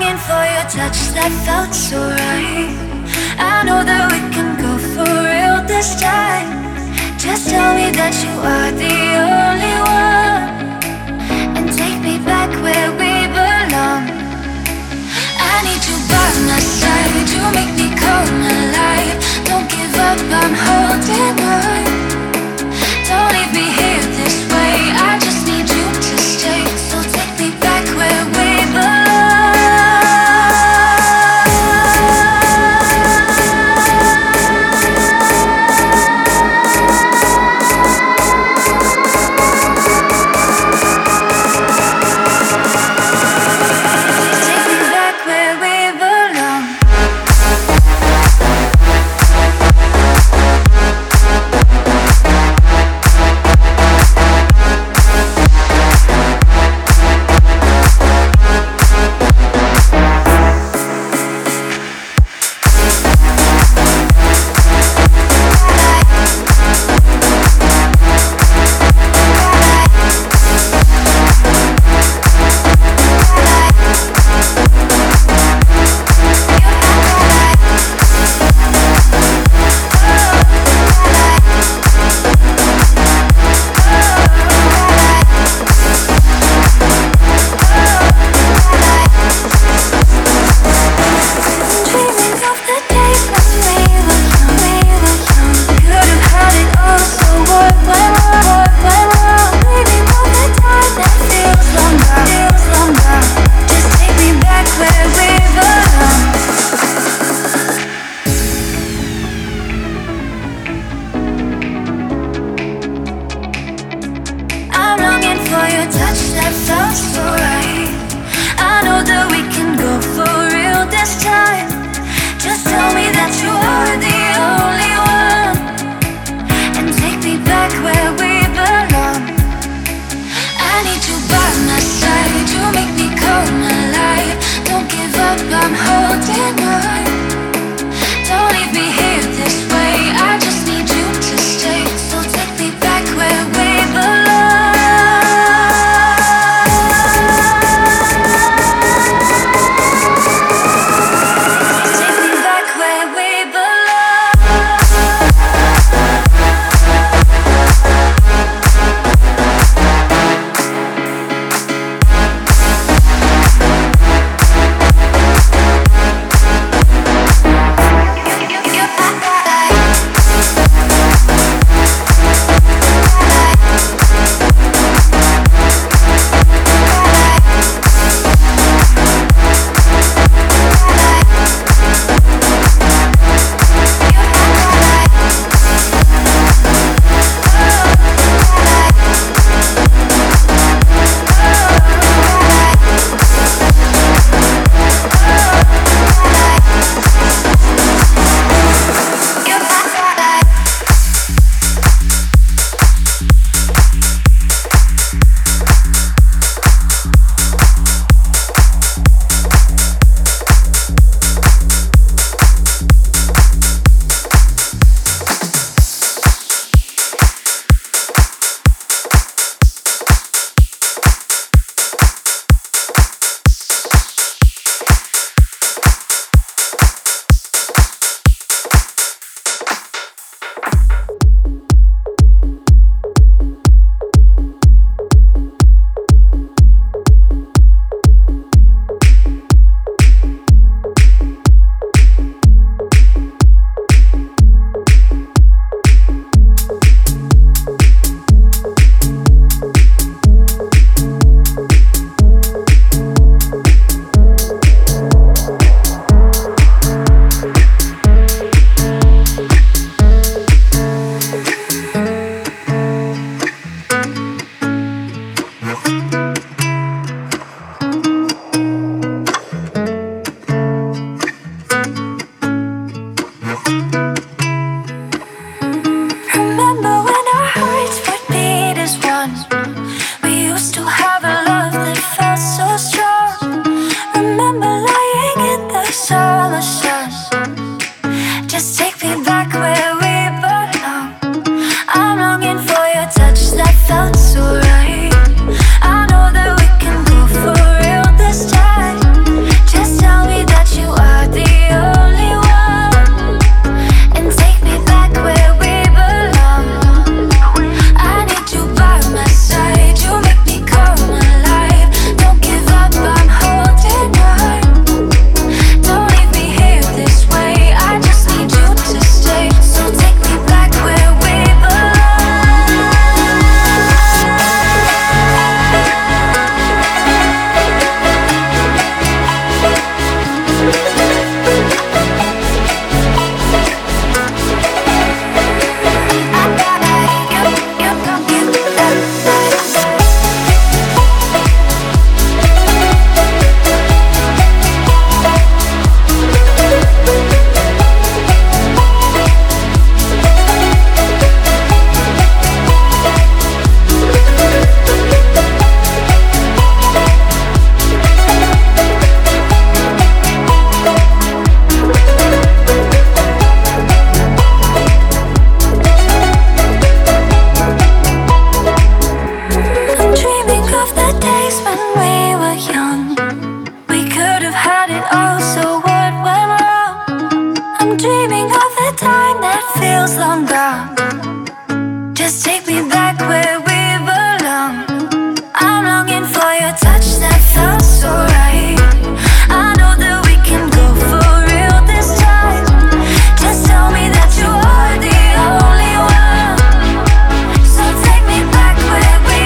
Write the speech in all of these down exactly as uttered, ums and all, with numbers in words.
longing for your touch that felt so right. I know that we can go for real this time. Just tell me that you are the only one, and take me back where we belong. I need you by my side, you make me come alive. Don't give up, I'm holding on. Don't leave me here this way, I just need you to stay. So take me back where we belong. for your touch that felt so right. I know that we can go for real this time. Just tell me that you are the only one. So take me back where we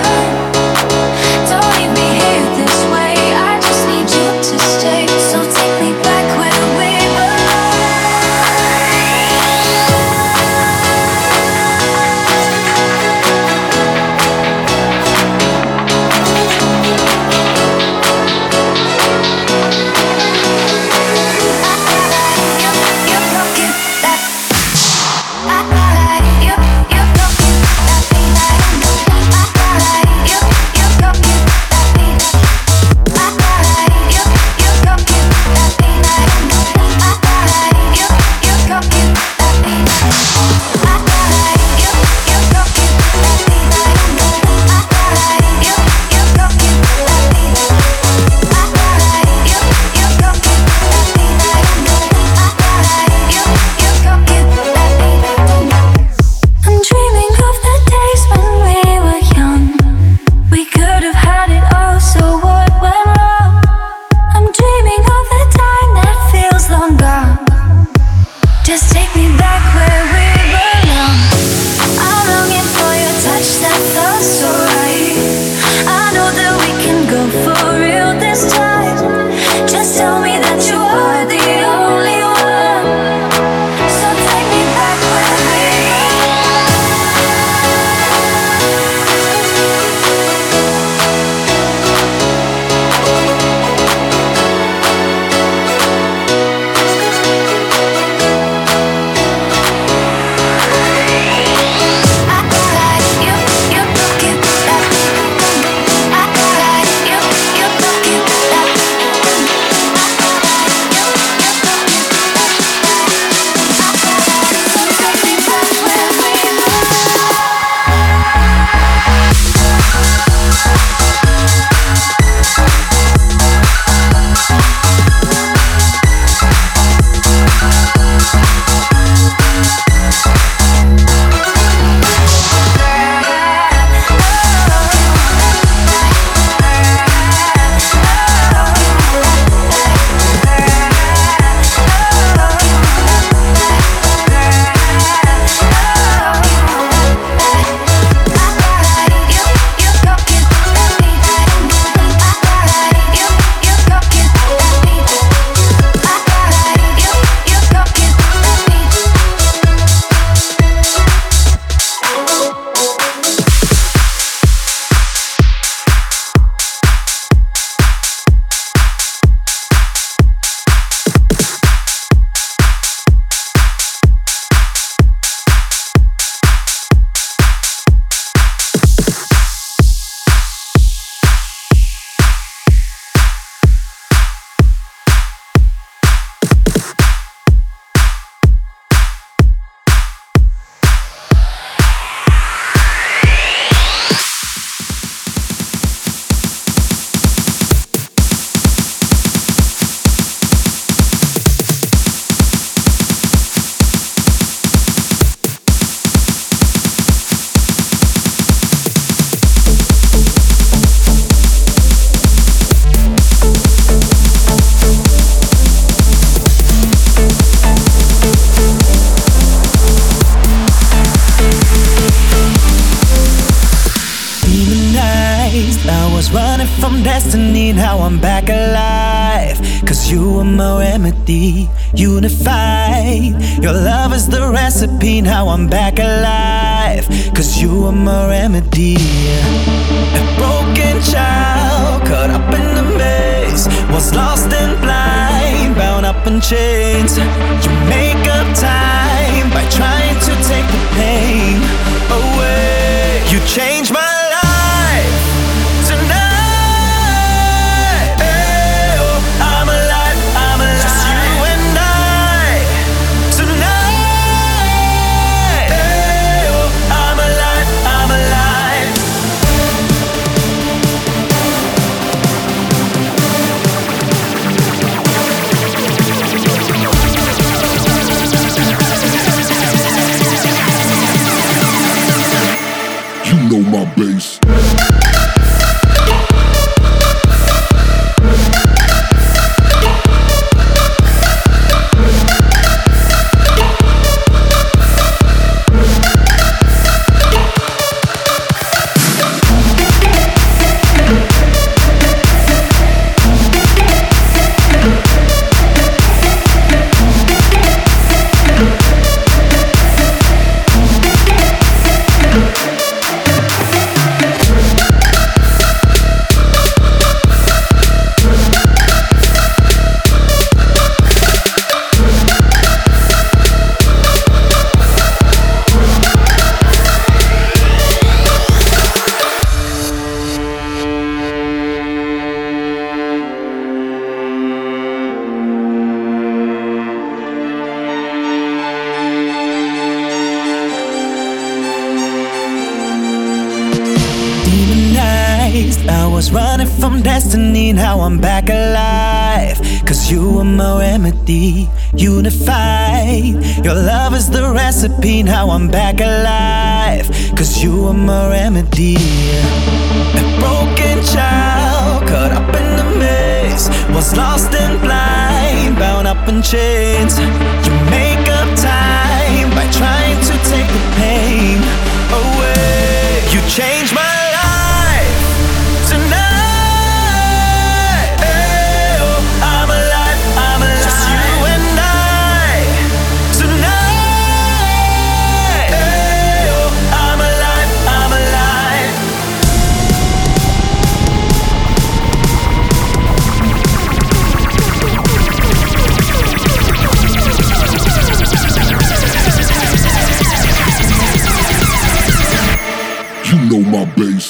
so take Demonized, I was running from destiny, now I'm back alive. Cause you were my remedy, unified. Your love is the recipe, now I'm back alive. Cause you were my remedy. A broken child, caught up in the maze, was lost and blind, bound up in chains. You make up time by trying to take the pain away. You changed my life tonight. Hey, oh, I'm alive, I'm alive. Just you and I tonight. Hey, oh, I'm alive, I'm alive. You know my bass. I was running from destiny, now I'm back alive. Cause you were my remedy, unified. Your love is the recipe, now I'm back alive. Cause you were my remedy. A broken child, caught up in the maze, was lost and blind, bound up in chains. You make up time by trying to take the pain away. You changed my life tonight. Hey, oh, I'm alive, I'm alive. Just you and I tonight. Hey, oh, I'm alive, I'm alive. You know my bass.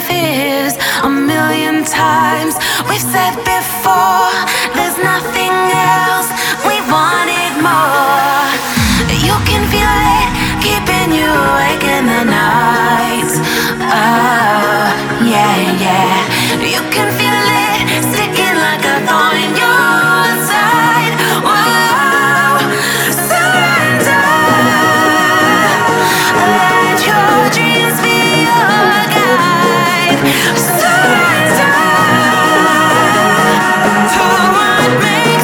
fears a million times. We've said before, there's nothing else. We wanted more. You can feel it keeping you awake in the nights. Oh, yeah, yeah. You can feel it sticking like a thorn in your side. Whoa, surrender. Let your dreams be your guide. Surrender to what makes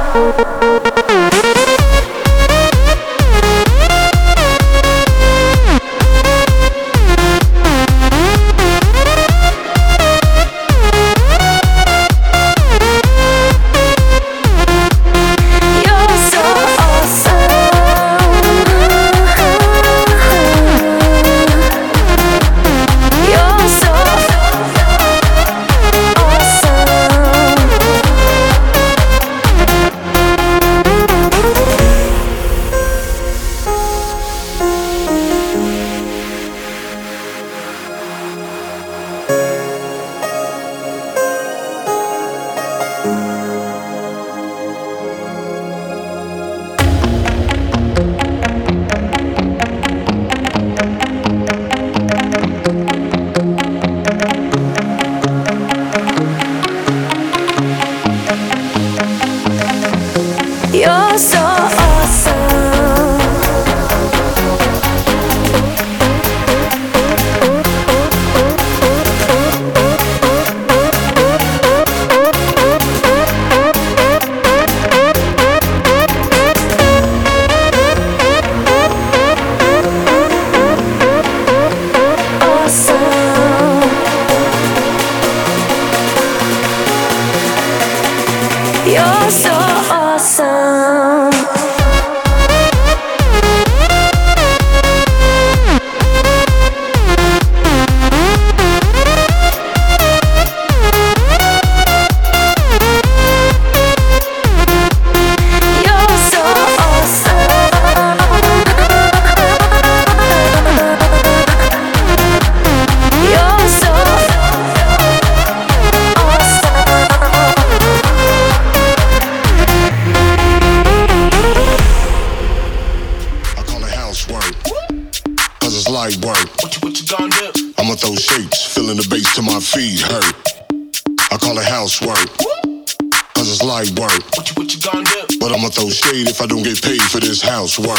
Housework.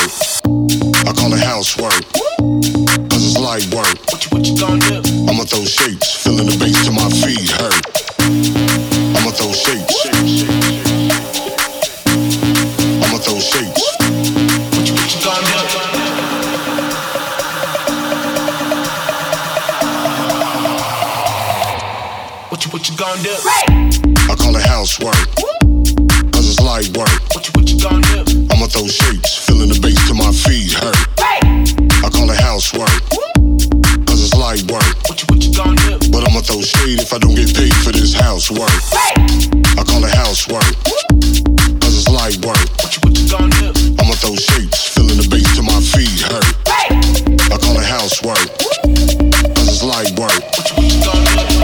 I call it housework, cause it's light work. What you, what you gonna do? I'ma throw shapes, feeling the bass till my feet hurt. I'ma throw shapes. I'ma throw shapes. What you, what you gonna do? What you, what you gonna do? I call it housework, cause it's light work. What you, what you gonna do? I'ma throw shapes, feeling the bass till my feet hurt. I call it housework, cause it's light work. What you, what you gonna do? But I'ma throw shade if I don't get paid for this housework. I call it housework, cause it's light work. What you, what you gonna do? I'ma throw shapes, feeling the bass till my feet hurt. I call it housework, cause it's light work. What you, what you gonna do?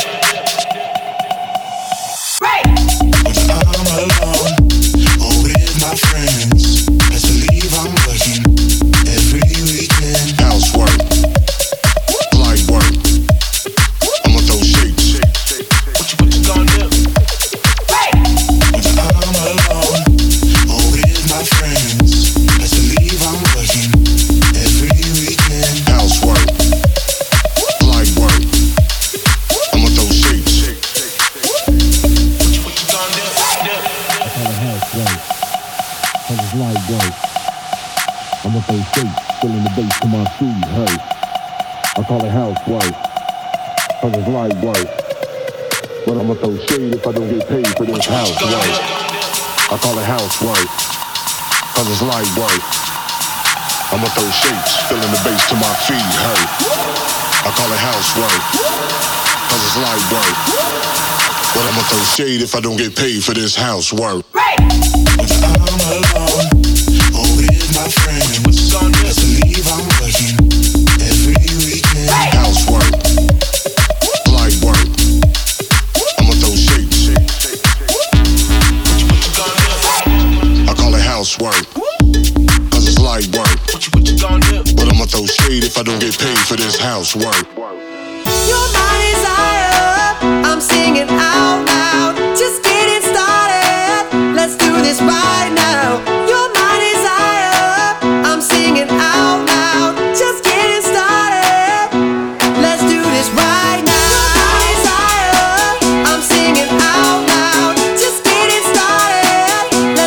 When I'm alone or with my friends, best believe I'm working every weekend. Housework, light work. I'ma throw shapes. What you, what you gonna do? When I'm alone or with my friends, best believe I'm working every weekend. Housework, light work. I'ma throw shapes. What you, what you gonna do? I call it housework, cause it's light work. I'ma throw shapes, feeling the bass till my feet hurt. I call it housework, cause it's light work. But I'ma throw shade if I don't get paid for this housework. I call it housework, cause it's light work. I'ma throw shapes, feeling the bass till my feet hurt. I call it housework, cause it's light work. But I'ma throw shade if I don't get paid for this housework. When I'm alone or with my friends, best believe I'm working every weekend. Housework, light work. I'ma throw shapes. What you, what you gonna do? I call it housework, cause it's light work. What you, what you gonna do? But I'ma throw shade if I don't get paid for this housework. You're my desire, I'm singing out loud, just getting started, let's do this right now. You're my desire, I'm singing out loud, just getting started, let's do this right now. You're my desire, I'm singing out loud, just getting started,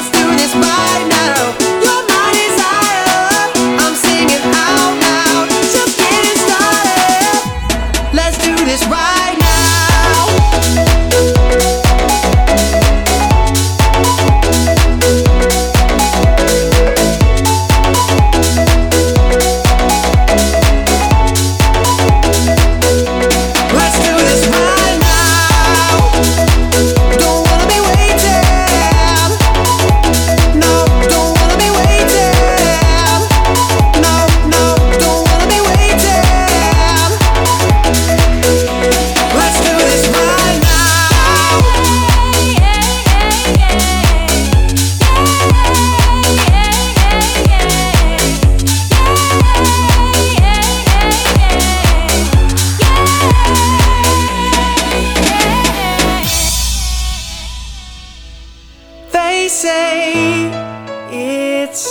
say it's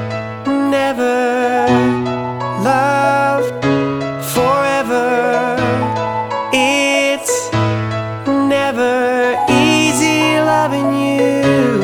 never love forever. It's never easy loving you.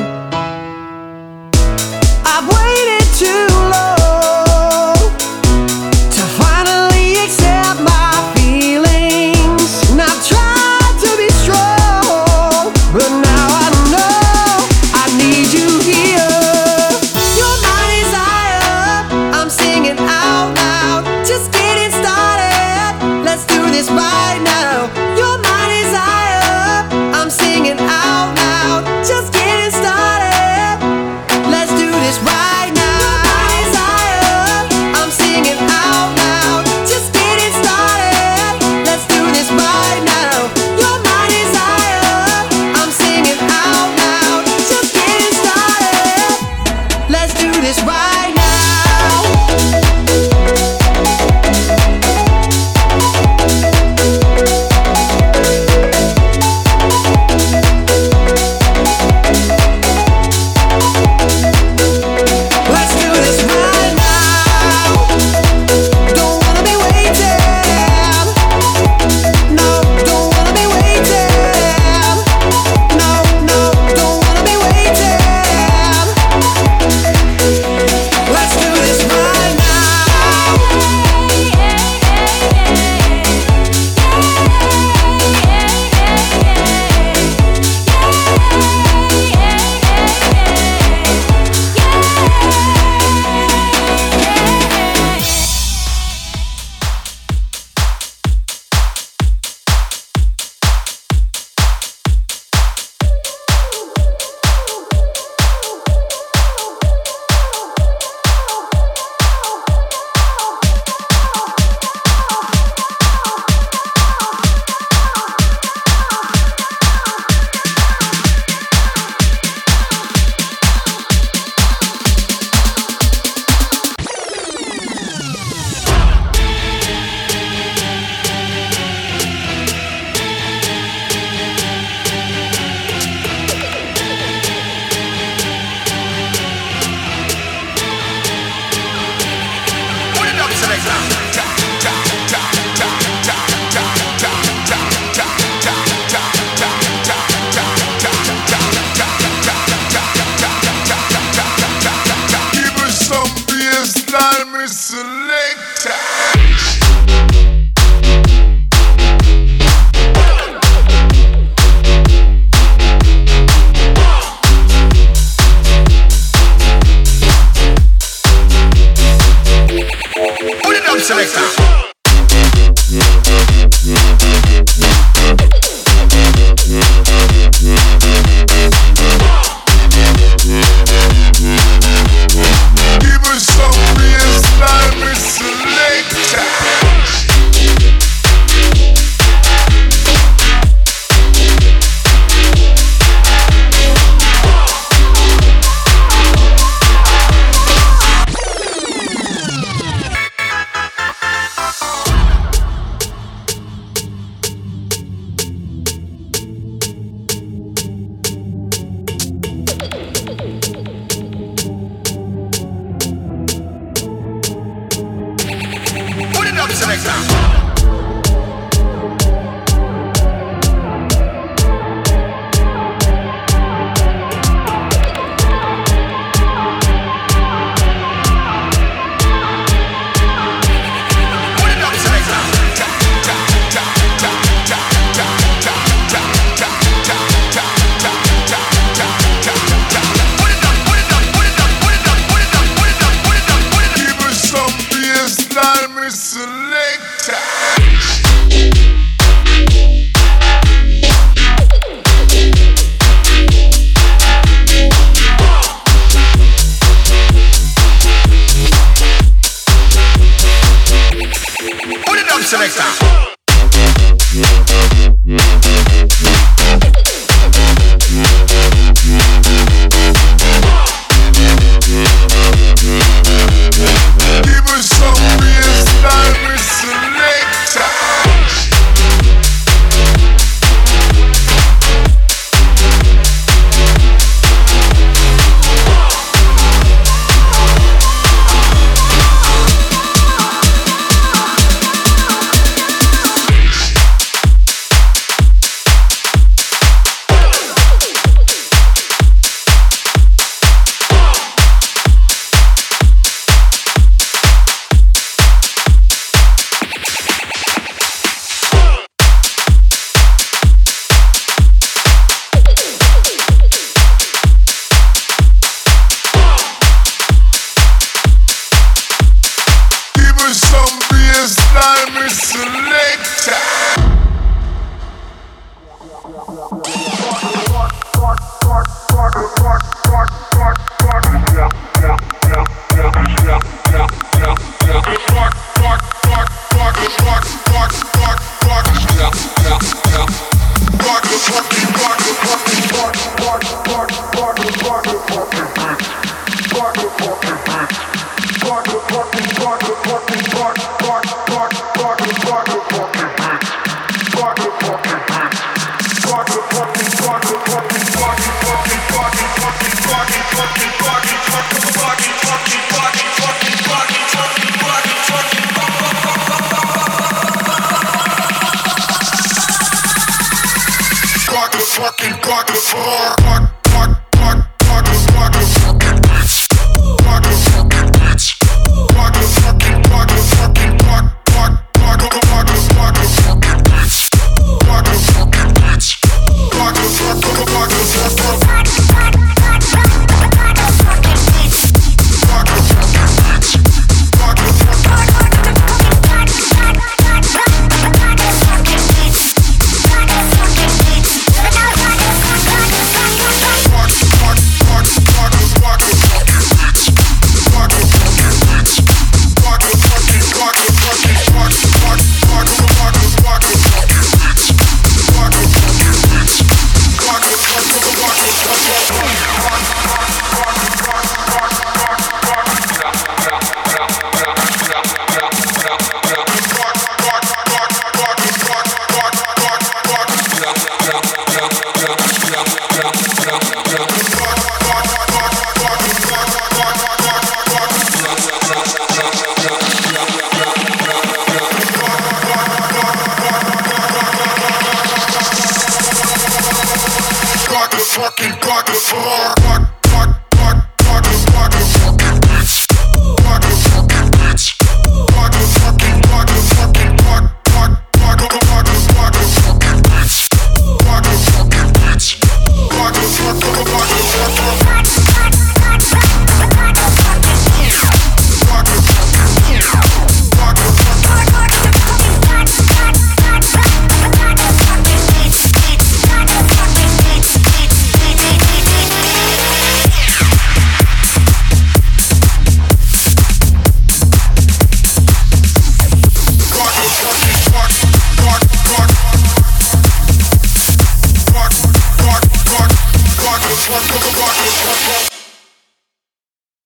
I've waited too long to finally accept my feelings, and I've tried to be strong, but now I know I need you here. You're my desire, I'm singing out loud, just getting started. Let's do this right now. You're my desire, I'm singing out loud, just getting started. Let's do this right now. You're my desire, I'm singing out loud, just getting started. Let's do this right now. You're my desire, I'm singing out loud, just getting started. Let's do this right now. Let's do this right now. Don't wanna be waiting. No, don't wanna be waiting. No, no, don't wanna be waiting. Let's do this right now. Give us some bassline, me selector. Put it up, selector. Give us some bassline, me selector. Put it up, selector. Give us some bassline, me selector. Fucking rock the floor.